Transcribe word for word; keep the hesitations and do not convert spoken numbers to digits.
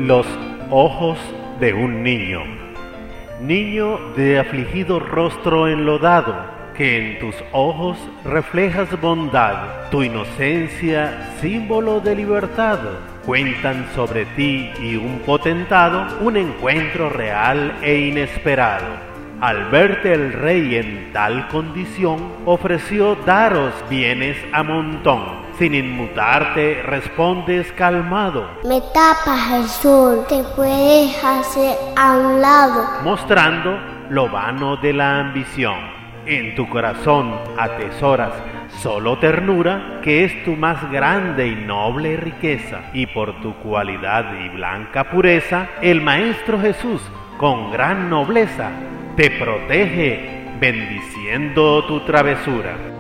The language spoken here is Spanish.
Los ojos de un niño. Niño de afligido rostro enlodado, que en tus ojos reflejas bondad, tu inocencia, símbolo de libertad. Cuentan sobre ti y un potentado un encuentro real e inesperado. Al verte el rey en tal condición, ofreció daros bienes a montón. Sin inmutarte, respondes calmado: me tapas el sol, te puedes hacer a un lado. Mostrando lo vano de la ambición. En tu corazón atesoras solo ternura, que es tu más grande y noble riqueza. Y por tu cualidad y blanca pureza, el Maestro Jesús, con gran nobleza, te protege, bendiciendo tu travesura.